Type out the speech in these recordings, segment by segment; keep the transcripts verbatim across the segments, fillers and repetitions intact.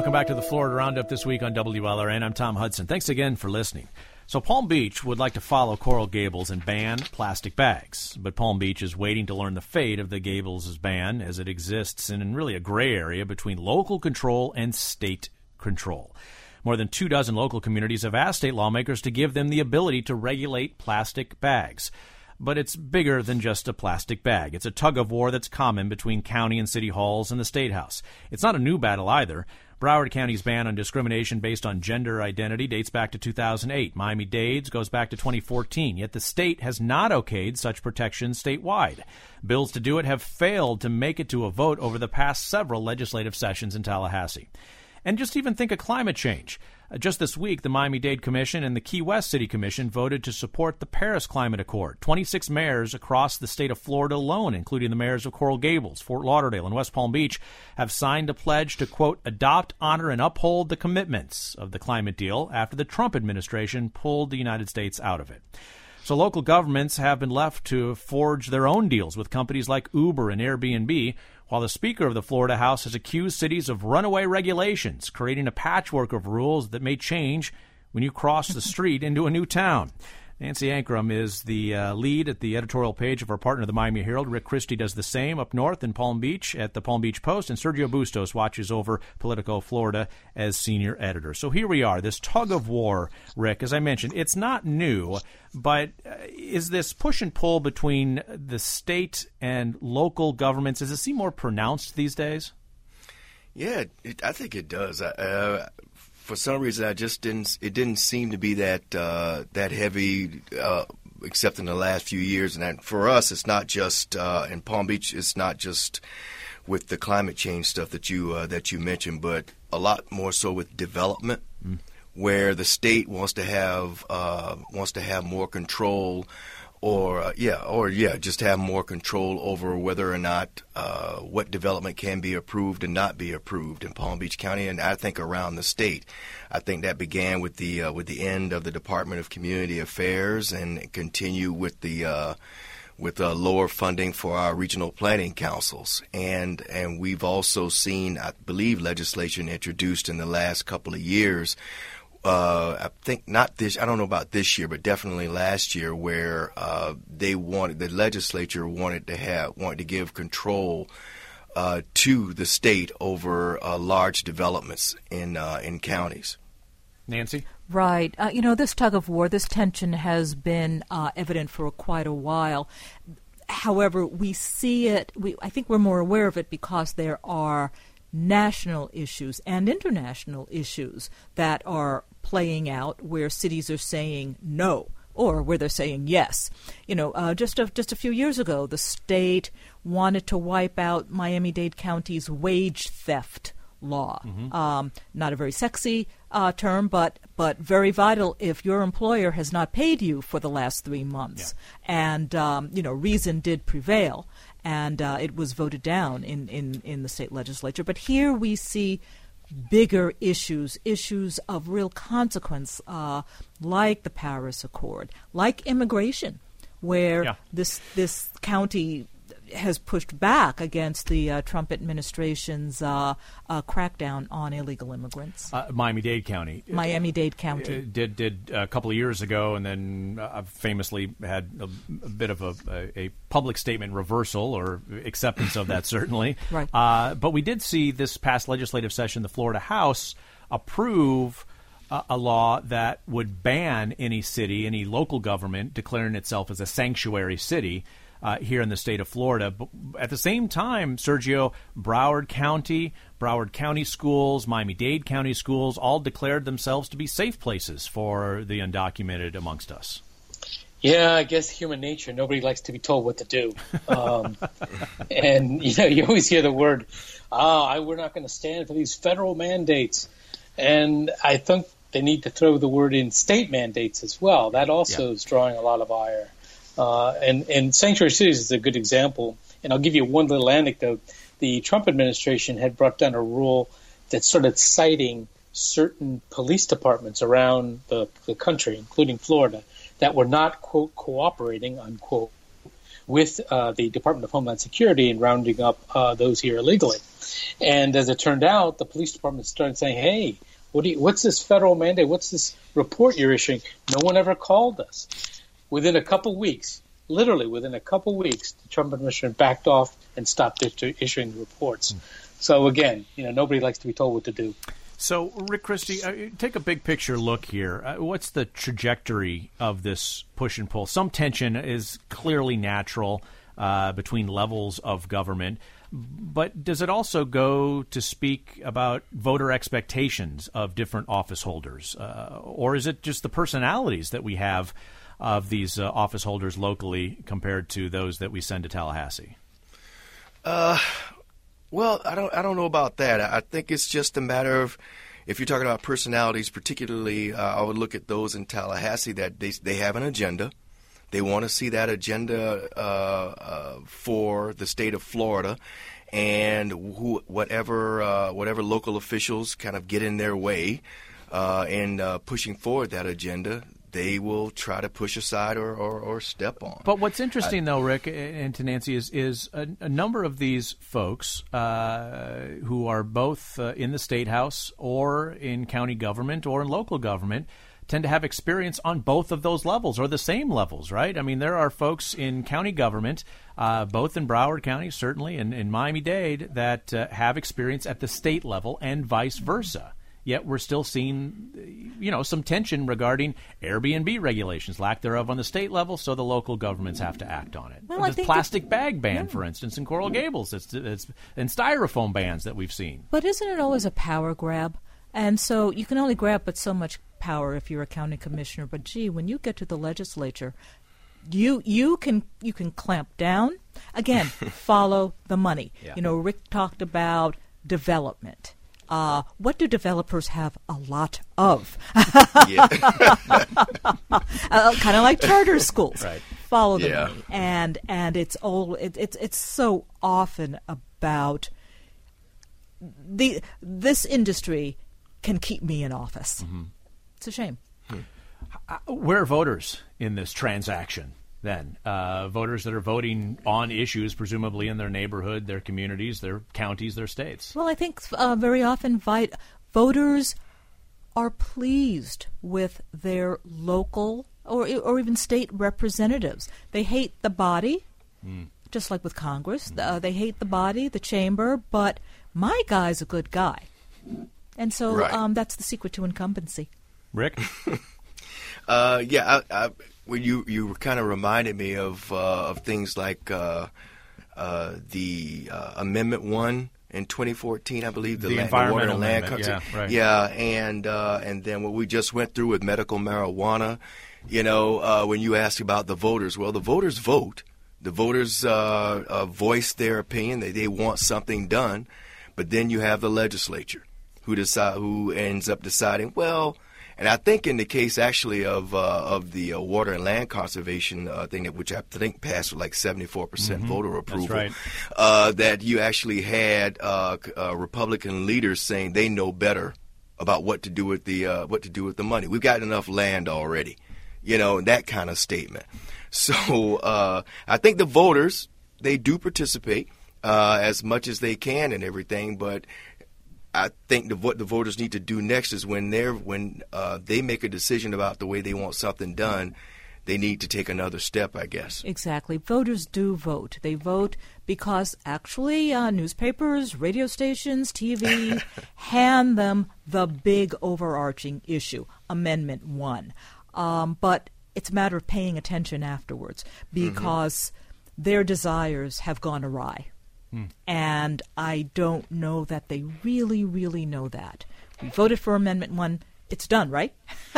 Welcome back to the Florida Roundup this week on W L R N. I'm Tom Hudson. Thanks again for listening. So Palm Beach would like to follow Coral Gables and ban plastic bags, but Palm Beach is waiting to learn the fate of the Gables' ban as it exists in really a gray area between local control and state control. More than two dozen local communities have asked state lawmakers to give them the ability to regulate plastic bags. But it's bigger than just a plastic bag. It's a tug-of-war that's common between county and city halls and the State House. It's not a new battle either. Broward County's ban on discrimination based on gender identity dates back to two thousand eight. Miami-Dades goes back to twenty fourteen, yet the state has not okayed such protections statewide. Bills to do it have failed to make it to a vote over the past several legislative sessions in Tallahassee. And just even think of climate change. Uh, just this week, the Miami-Dade Commission and the Key West City Commission voted to support the Paris Climate Accord. twenty-six mayors across the state of Florida alone, including the mayors of Coral Gables, Fort Lauderdale, and West Palm Beach, have signed a pledge to, quote, adopt, honor, and uphold the commitments of the climate deal after the Trump administration pulled the United States out of it. So local governments have been left to forge their own deals with companies like Uber and Airbnb, while the Speaker of the Florida House has accused cities of runaway regulations, creating a patchwork of rules that may change when you cross the street into a new town. Nancy Ankrum is the uh, lead at the editorial page of our partner, the Miami Herald. Rick Christie does the same up north in Palm Beach at the Palm Beach Post, and Sergio Bustos watches over Politico Florida as senior editor. So here we are, this tug of war, Rick. As I mentioned, it's not new, but uh, is this push and pull between the state and local governments, does it seem more pronounced these days? Yeah, it, I think it does. Uh, For some reason, I just didn't. It didn't seem to be that uh, that heavy, uh, except in the last few years. And that, for us, it's not just uh, in Palm Beach. It's not just with the climate change stuff that you uh, that you mentioned, but a lot more so with development, mm. where the state wants to have uh, wants to have more control. Or uh, yeah, or yeah, just have more control over whether or not uh, what development can be approved and not be approved in Palm Beach County, and I think around the state. I think that began with the uh, with the end of the Department of Community Affairs, and continue with the uh, with uh, lower funding for our regional planning councils, and and we've also seen, I believe, legislation introduced in the last couple of years. Uh, I think not this, I don't know about this year, but definitely last year, where uh, they wanted, the legislature wanted to have, wanted to give control uh, to the state over uh, large developments in uh, in counties. Nancy? Right. Uh, you know, this tug of war, this tension has been uh, evident for quite a while. However, we see it, we, I think we're more aware of it because there are national issues and international issues that are playing out where cities are saying no or where they're saying yes. You know, uh, just a, just a few years ago, the state wanted to wipe out Miami-Dade County's wage theft law. Mm-hmm. Um, not a very sexy uh, term, but but very vital if your employer has not paid you for the last three months. Yeah. And, um, you know, reason did prevail. And uh, it was voted down in, in, in the state legislature. But here we see bigger issues, issues of real consequence, uh, like the Paris Accord, like immigration, where yeah. this this county has pushed back against the uh, Trump administration's uh, uh, crackdown on illegal immigrants. Uh, Miami-Dade County. Miami-Dade County. Uh, did did a couple of years ago, and then uh, famously had a, a bit of a, a, a public statement reversal or acceptance of that, certainly. Right. Uh, but we did see this past legislative session, the Florida House approve a, a law that would ban any city, any local government declaring itself as a sanctuary city Uh, here in the state of Florida. But at the same time, Sergio, Broward County, Broward County schools, Miami-Dade County schools all declared themselves to be safe places for the undocumented amongst us. Yeah, I guess human nature. Nobody likes to be told what to do. Um, and, you know, you always hear the word, ah, I, we're not going to stand for these federal mandates. And I think they need to throw the word in state mandates as well. That also yeah. is drawing a lot of ire. Uh, and, and sanctuary cities is a good example. And I'll give you one little anecdote. The Trump administration had brought down a rule that started citing certain police departments around the, the country, including Florida, that were not, quote, cooperating, unquote, with uh, the Department of Homeland Security in rounding up uh, those here illegally. And as it turned out, the police department started saying, hey, what do you, what's this federal mandate? What's this report you're issuing? No one ever called us. Within a couple weeks, literally within a couple weeks, the Trump administration backed off and stopped issuing the reports. Mm. So again, you know, nobody likes to be told what to do. So, Rick Christie, uh, take a big picture look here. Uh, what's the trajectory of this push and pull? Some tension is clearly natural uh, between levels of government, but does it also go to speak about voter expectations of different office holders? Uh, or is it just the personalities that we have of these uh, office holders locally compared to those that we send to Tallahassee? Uh Well, I don't. I don't know about that. I think it's just a matter of, if you're talking about personalities, particularly, uh, I would look at those in Tallahassee that they they have an agenda. They want to see that agenda uh, uh, for the state of Florida, and who, whatever uh, whatever local officials kind of get in their way uh, in uh, pushing forward that agenda, they will try to push aside or, or, or step on. But what's interesting, I, though, Rick, and to Nancy, is, is a, a number of these folks uh, who are both uh, in the State House or in county government or in local government tend to have experience on both of those levels or the same levels, right? I mean, there are folks in county government, uh, both in Broward County, certainly, and in Miami-Dade, that uh, have experience at the state level and vice versa. Yet we're still seeing, you know, some tension regarding Airbnb regulations, lack thereof on the state level, so the local governments have to act on it. Well, the plastic that, bag ban, yeah. for instance, in Coral Gables, it's, it's, and styrofoam bans that we've seen. But isn't it always a power grab? And so you can only grab but so much power if you're a county commissioner. But, gee, when you get to the legislature, you you can you can clamp down. Again, follow the money. Yeah. You know, Rick talked about development. Uh, what do developers have a lot of? uh, kind of like charter schools. Right. Follow the yeah. money, and and it's all it, it's it's so often about the this industry can keep me in office. Mm-hmm. It's a shame. Hmm. Where are voters in this transaction? Then uh, voters that are voting on issues, presumably in their neighborhood, their communities, their counties, their states. Well, I think uh, very often vi- voters are pleased with their local or or even state representatives. They hate the body, mm. just like with Congress. Mm. Uh, they hate the body, the chamber, but my guy's a good guy. And so right. um, that's the secret to incumbency. Rick? uh, yeah, I... I Well, you you kind of reminded me of uh, of things like uh, uh, the uh, Amendment One in twenty fourteen, I believe, the, the land, environmental the water and land amendment, yeah, right. yeah, and uh, and then what we just went through with medical marijuana. You know, uh, when you ask about the voters, well, the voters vote. The voters uh, uh, voice their opinion; they they want something done, but then you have the legislature who decide who ends up deciding, well. And I think in the case actually of uh, of the uh, water and land conservation uh, thing, that which I think passed with like seventy-four percent mm-hmm. voter approval, That's right. uh, that you actually had uh, uh, Republican leaders saying they know better about what to do with the uh, what to do with the money. We've got enough land already, you know, that kind of statement. So uh, I think the voters, they do participate uh, as much as they can and everything, but I think the, what the voters need to do next is when they're when uh, they make a decision about the way they want something done, they need to take another step, I guess. Exactly. Voters do vote. They vote because actually uh, newspapers, radio stations, T V hand them the big overarching issue, Amendment One. Um, but it's a matter of paying attention afterwards because mm-hmm. their desires have gone awry. Hmm. And I don't know that they really, really know that. We voted for Amendment one. It's done, right?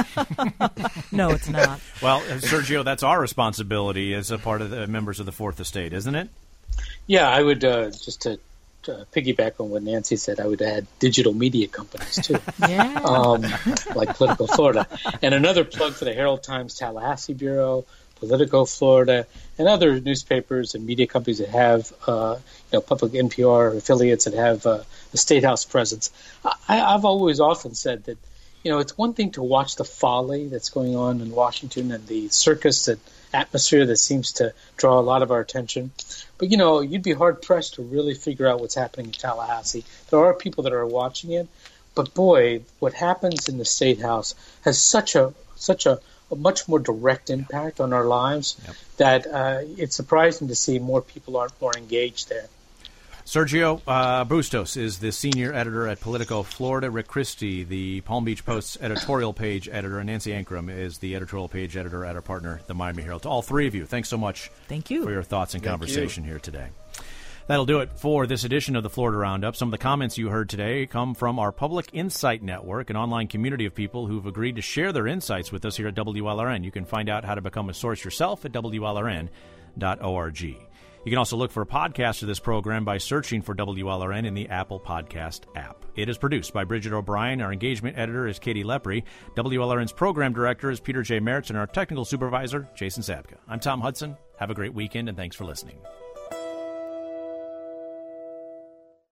No, it's not. Well, Sergio, that's our responsibility as a part of the members of the Fourth Estate, isn't it? Yeah, I would, uh, just to uh, piggyback on what Nancy said, I would add digital media companies, too. Yeah. Um, like Politico Florida. And another plug for the Herald Times Tallahassee Bureau, Politico Florida, and other newspapers and media companies that have, uh, you know, public N P R affiliates that have uh, a State House presence. I, I've always often said that, you know, it's one thing to watch the folly that's going on in Washington and the circus that atmosphere that seems to draw a lot of our attention. But, you know, you'd be hard-pressed to really figure out what's happening in Tallahassee. There are people that are watching it, but, boy, what happens in the State House has such a such a, a much more direct impact on our lives yep. that uh, it's surprising to see more people aren't more engaged there. Sergio uh, Bustos is the senior editor at Politico Florida. Rick Christie, the Palm Beach Post's editorial page editor, and Nancy Ankrum is the editorial page editor at our partner, the Miami Herald. To all three of you, thanks so much Thank you. for your thoughts and Thank conversation you. here today. That'll do it for this edition of the Florida Roundup. Some of the comments you heard today come from our Public Insight Network, an online community of people who've agreed to share their insights with us here at W L R N. You can find out how to become a source yourself at W L R N dot org. You can also look for a podcast of this program by searching for W L R N in the Apple Podcast app. It is produced by Bridget O'Brien. Our engagement editor is Katie Lepre. W L R N's program director is Peter J. Mertz, and our technical supervisor, Jason Sapka. I'm Tom Hudson. Have a great weekend, and thanks for listening.